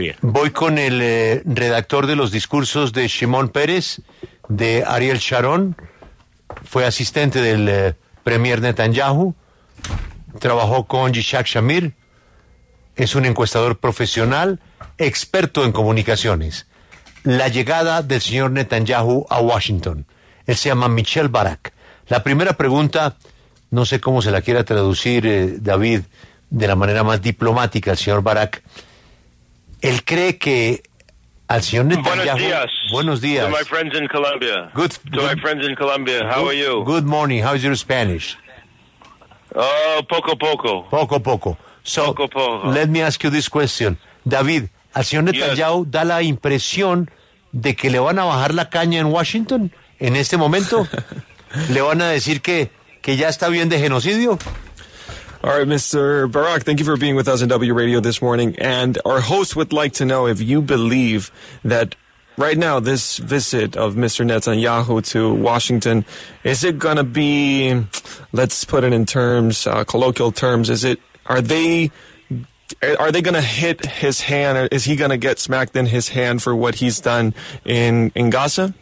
Voy con el redactor de los discursos de Shimon Peres, de Ariel Sharon, fue asistente del premier Netanyahu, trabajó con Yishak Shamir, es un encuestador profesional, experto en comunicaciones. La llegada del señor Netanyahu a Washington. Él se llama Michel Barak. La primera pregunta, no sé cómo se la quiera traducir, David, de la manera más diplomática, el señor Barak. Él cree que al señor Netanyahu... Buenos días. To my friends in Colombia. My friends in Colombia, how are you? Good morning. How is your Spanish? Oh, poco. Poco. So, poco. Let me ask you this question. David, al señor Netanyahu da la impresión de que le van a bajar la caña en Washington en este momento. ¿Le van a decir que ya está bien de genocidio? All right, Mr. Barak, thank you for being with us on W Radio this morning. And our host would like to know if you believe that right now this visit of Mr. Netanyahu to Washington, is it going to be, let's put it in terms, colloquial terms, are they going to hit his hand, or is he going to get smacked in his hand for what he's done in Gaza?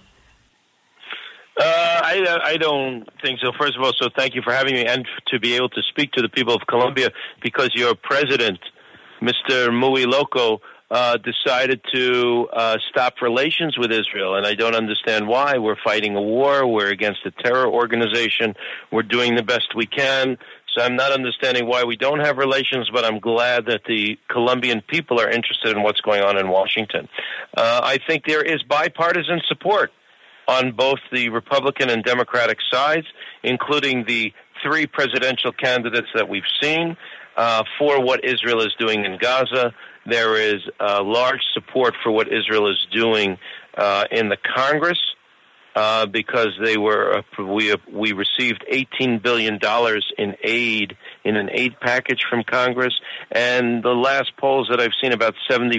I don't think so. First of all, so thank you for having me and to be able to speak to the people of Colombia, because your president, Mr. Muy Loco, decided to stop relations with Israel, and I don't understand why. We're fighting a war. We're against a terror organization. We're doing the best we can. So I'm not understanding why we don't have relations, but I'm glad that the Colombian people are interested in what's going on in Washington. I think there is bipartisan support on both the Republican and Democratic sides, including the three presidential candidates that we've seen for what Israel is doing in Gaza. There is large support for what Israel is doing in the Congress, because we received $18 billion in aid, in an aid package from Congress, and the last polls that I've seen, about 70%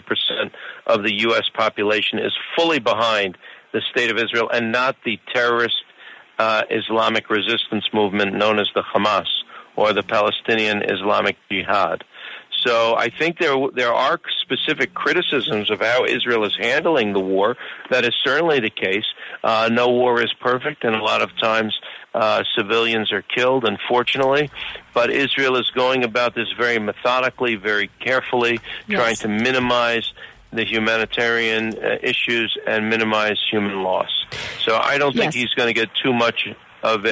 of the U.S. population is fully behind the state of Israel and not the terrorist Islamic resistance movement known as the Hamas or the Palestinian Islamic Jihad. So I think there are specific criticisms of how Israel is handling the war. That is certainly the case. No war is perfect, and a lot of times civilians are killed, unfortunately. But Israel is going about this very methodically, very carefully, trying to minimize the humanitarian issues and minimize human loss. So I don't think he's going to get too much of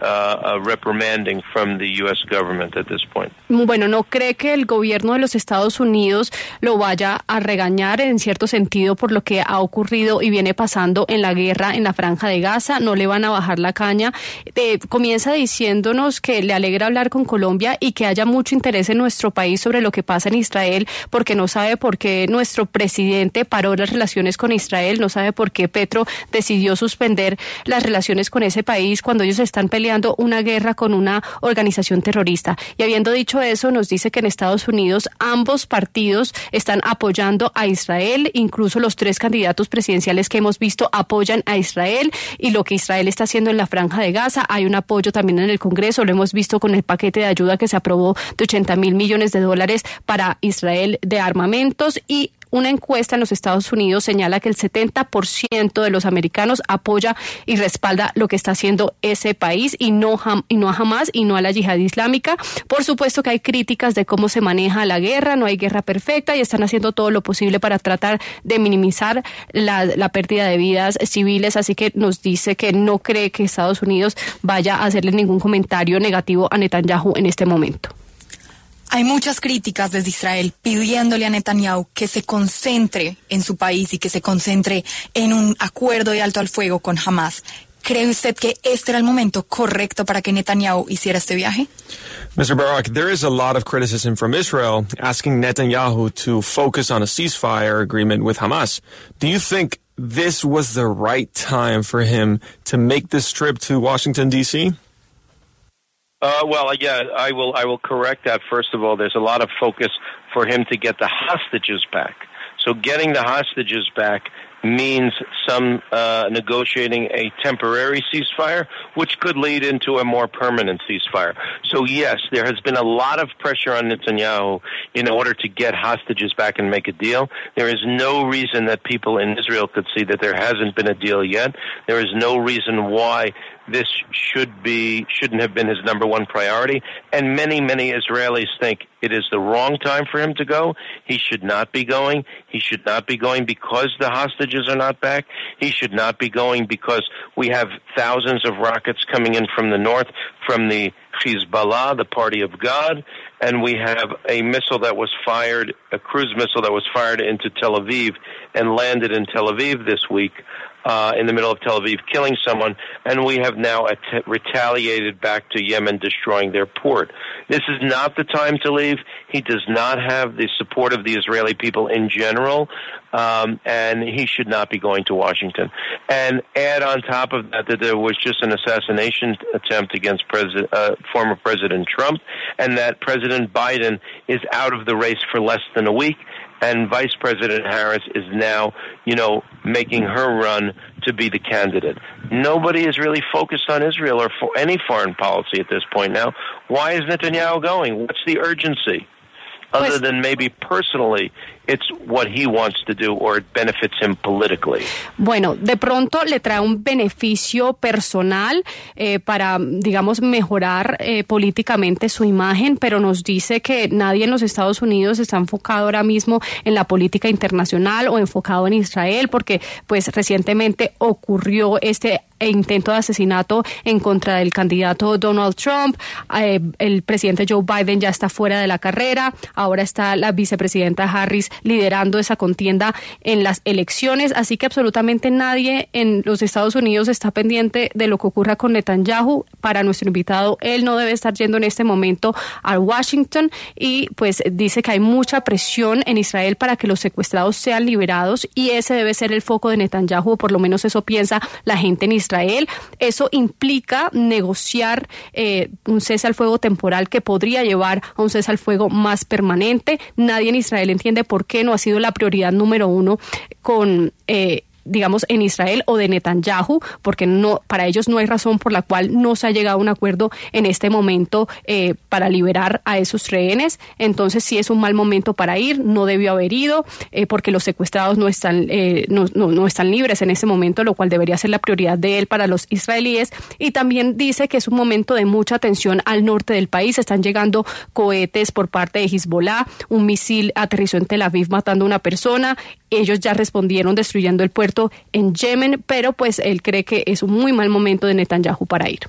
a reprimanding from the U.S. government at this point. Bueno, ¿no cree que el gobierno de los Estados Unidos lo vaya a regañar en cierto sentido por lo que ha ocurrido y viene pasando en la guerra en la Franja de Gaza? ¿No le van a bajar la caña? Comienza diciéndonos que le alegra hablar con Colombia y que haya mucho interés en nuestro país sobre lo que pasa en Israel, porque no sabe por qué nuestro presidente paró las relaciones con Israel, no sabe por qué Petro decidió suspender las relaciones con ese país cuando ellos están peleando una guerra con una organización terrorista. Y habiendo dicho eso, nos dice que en Estados Unidos ambos partidos están apoyando a Israel, incluso los tres candidatos presidenciales que hemos visto apoyan a Israel y lo que Israel está haciendo en la Franja de Gaza. Hay un apoyo también en el Congreso, lo hemos visto con el paquete de ayuda que se aprobó de $80,000 millones para Israel de armamentos, y una encuesta en los Estados Unidos señala que el 70% de los americanos apoya y respalda lo que está haciendo ese país y no a Hamas y no a la yihad islámica. Por supuesto que hay críticas de cómo se maneja la guerra, no hay guerra perfecta y están haciendo todo lo posible para tratar de minimizar la pérdida de vidas civiles, así que nos dice que no cree que Estados Unidos vaya a hacerle ningún comentario negativo a Netanyahu en este momento. Hay muchas críticas desde Israel pidiéndole a Netanyahu que se concentre en su país y que se concentre en un acuerdo de alto al fuego con Hamas. ¿Cree usted que este era el momento correcto para que Netanyahu hiciera este viaje? Mr. Barak, there is a lot of criticism from Israel asking Netanyahu to focus on a ceasefire agreement with Hamas. Do you think this was the right time for him to make this trip to Washington, D.C.? I will correct that. First of all, there's a lot of focus for him to get the hostages back. So getting the hostages back means some negotiating a temporary ceasefire, which could lead into a more permanent ceasefire. So yes, there has been a lot of pressure on Netanyahu in order to get hostages back and make a deal. There is no reason that people in Israel could see that there hasn't been a deal yet. There is no reason why this shouldn't have been his number one priority. And many Israelis think it is the wrong time for him to go. He should not be going. He should not be going because the hostages are not back. He should not be going because we have thousands of rockets coming in from the north, from the Hezbollah, the Party of God, and we have a missile that was fired, a cruise missile that was fired into Tel Aviv and landed in Tel Aviv this week. In the middle of Tel Aviv, killing someone, and we have now retaliated back to Yemen, destroying their port. This is not the time to leave. He does not have the support of the Israeli people in general, and he should not be going to Washington. And add on top of that there was just an assassination attempt against former President Trump, and that President Biden is out of the race for less than a week. And Vice President Harris is now, making her run to be the candidate. Nobody is really focused on Israel or for any foreign policy at this point now. Why is Netanyahu going? What's the urgency? Other than maybe personally, it's what he wants to do or it benefits him politically. Bueno, de pronto le trae un beneficio personal para, digamos, mejorar políticamente su imagen, pero nos dice que nadie en los Estados Unidos está enfocado ahora mismo en la política internacional o enfocado en Israel, porque pues recientemente ocurrió este intento de asesinato en contra del candidato Donald Trump. El presidente Joe Biden ya está fuera de la carrera. Ahora está la vicepresidenta Harris liderando esa contienda en las elecciones. Así que absolutamente nadie en los Estados Unidos está pendiente de lo que ocurra con Netanyahu. Para nuestro invitado, él no debe estar yendo en este momento a Washington y pues dice que hay mucha presión en Israel para que los secuestrados sean liberados y ese debe ser el foco de Netanyahu, o por lo menos eso piensa la gente en Israel. Eso implica negociar un cese al fuego temporal que podría llevar a un cese al fuego más permanente. Nadie en Israel entiende por qué no ha sido la prioridad número uno digamos, en Israel o de Netanyahu, porque para ellos no hay razón por la cual no se ha llegado a un acuerdo en este momento para liberar a esos rehenes. Entonces sí es un mal momento para ir, no debió haber ido, porque los secuestrados no están libres en ese momento, lo cual debería ser la prioridad de él para los israelíes. Y también dice que es un momento de mucha tensión al norte del país. Están llegando cohetes por parte de Hezbollah, un misil aterrizó en Tel Aviv matando a una persona. Ellos ya respondieron destruyendo el puerto en Yemen, pero pues él cree que es un muy mal momento de Netanyahu para ir.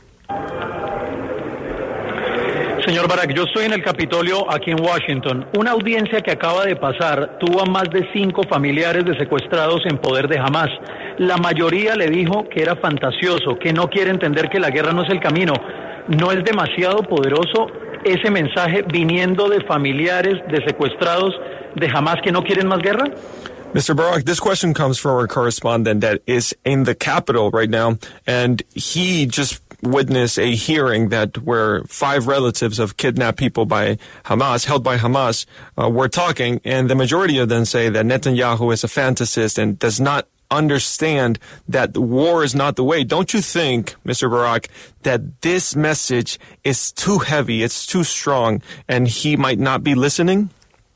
Señor Barak, yo estoy en el Capitolio aquí en Washington. Una audiencia que acaba de pasar tuvo a más de 5 familiares de secuestrados en poder de Hamas. La mayoría le dijo que era fantasioso, que no quiere entender que la guerra no es el camino. ¿No es demasiado poderoso ese mensaje viniendo de familiares de secuestrados de Hamas que no quieren más guerra? Mr. Barak, this question comes from our correspondent that is in the Capitol right now, and he just witnessed a hearing where 5 relatives of kidnapped people by Hamas, held by Hamas, were talking, and the majority of them say that Netanyahu is a fantasist and does not understand that war is not the way. Don't you think, Mr. Barak, that this message is too heavy, it's too strong, and he might not be listening?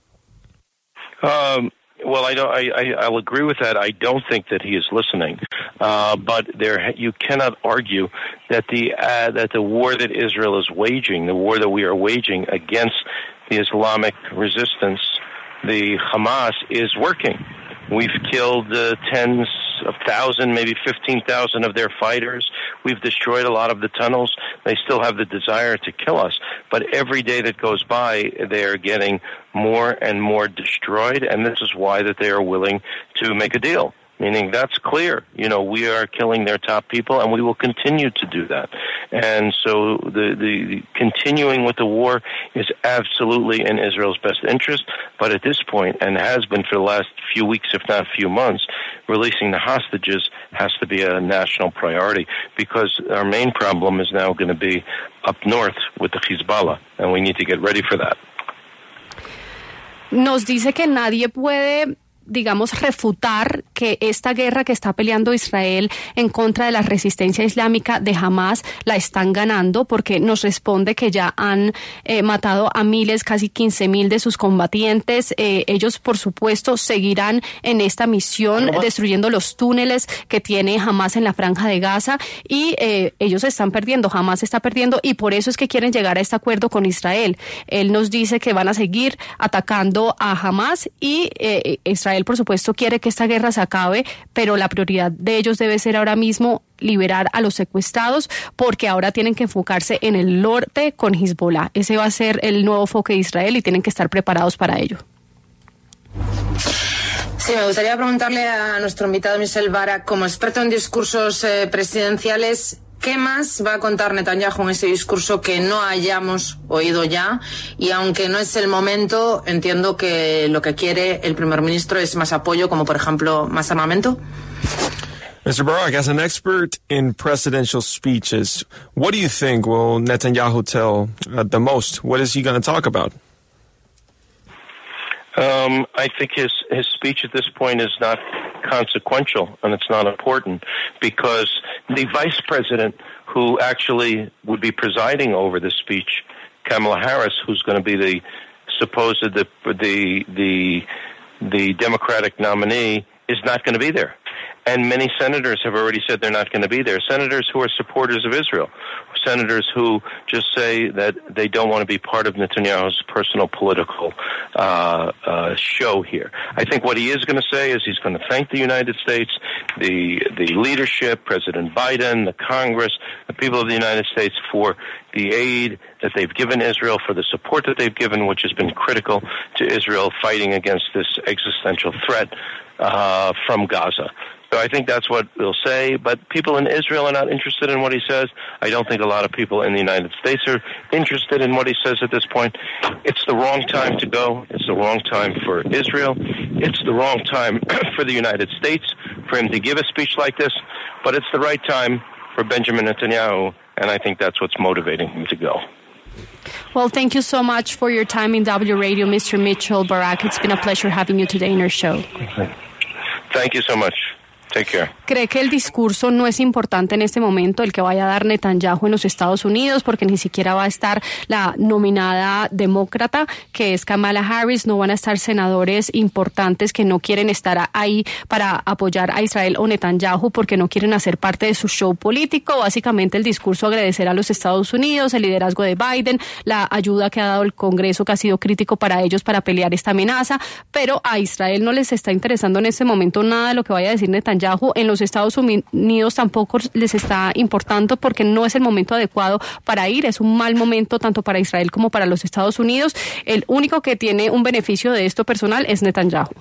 Well, I'll agree with that. I don't think that he is listening, but you cannot argue that the war that Israel is waging, the war that we are waging against the Islamic resistance, the Hamas, is working. We've killed tens of thousands, maybe 15,000 of their fighters. We've destroyed a lot of the tunnels. They still have the desire to kill us. But every day that goes by, they are getting more and more destroyed, and this is why that they are willing to make a deal. Meaning that's clear. We are killing their top people, and we will continue to do that. And so the continuing with the war is absolutely in Israel's best interest. But at this point, and has been for the last few weeks, if not few months, releasing the hostages has to be a national priority, because our main problem is now going to be up north with the Hezbollah, and we need to get ready for that. Nos dice que nadie puede, digamos, refutar que esta guerra que está peleando Israel en contra de la resistencia islámica de Hamas la están ganando, porque nos responde que ya han matado a miles, casi 15,000 de sus combatientes. Ellos, por supuesto, seguirán en esta misión destruyendo los túneles que tiene Hamas en la Franja de Gaza, y ellos están perdiendo, Hamas está perdiendo, y por eso es que quieren llegar a este acuerdo con Israel. Él nos dice que van a seguir atacando a Hamas, y Israel, por supuesto, quiere que esta guerra se acabe, pero la prioridad de ellos debe ser ahora mismo liberar a los secuestrados, porque ahora tienen que enfocarse en el norte con Hezbollah. Ese va a ser el nuevo enfoque de Israel y tienen que estar preparados para ello. Sí, me gustaría preguntarle a nuestro invitado Michel Barak, como experto en discursos presidenciales, ¿qué más va a contar Netanyahu en ese discurso que no hayamos oído ya? Y aunque no es el momento, entiendo que lo que quiere el primer ministro es más apoyo, como por ejemplo más armamento. Mr. Barak, as an expert in presidential speeches, what do you think will Netanyahu tell the most? What is he going to talk about? I think his speech at this point is not consequential, and it's not important, because the vice president who actually would be presiding over the speech, Kamala Harris, who's going to be the supposed the Democratic nominee, is not going to be there. And many senators have already said they're not going to be there. Senators who are supporters of Israel. Senators who just say that they don't want to be part of Netanyahu's personal political show here. I think what he is going to say is he's going to thank the United States, the leadership, President Biden, the Congress, the people of the United States for the aid that they've given Israel, for the support that they've given, which has been critical to Israel fighting against this existential threat from Gaza. So I think that's what he'll say, but people in Israel are not interested in what he says. I don't think a lot of people in the United States are interested in what he says at this point. It's the wrong time to go. It's the wrong time for Israel. It's the wrong time for the United States for him to give a speech like this, but it's the right time for Benjamin Netanyahu, and I think that's what's motivating him to go. Well, thank you so much for your time in W Radio, Mr. Mitchell Barak. It's been a pleasure having you today in our show. Thank you so much. Take care. ¿Cree que el discurso no es importante en este momento, el que vaya a dar Netanyahu en los Estados Unidos, porque ni siquiera va a estar la nominada demócrata, que es Kamala Harris? No van a estar senadores importantes que no quieren estar ahí para apoyar a Israel o Netanyahu porque no quieren hacer parte de su show político. Básicamente el discurso agradecer a los Estados Unidos, el liderazgo de Biden, la ayuda que ha dado el Congreso, que ha sido crítico para ellos para pelear esta amenaza, pero a Israel no les está interesando en este momento nada de lo que vaya a decir Netanyahu. En los Estados Unidos tampoco les está importando, porque no es el momento adecuado para ir. Es un mal momento tanto para Israel como para los Estados Unidos. El único que tiene un beneficio de esto personal es Netanyahu.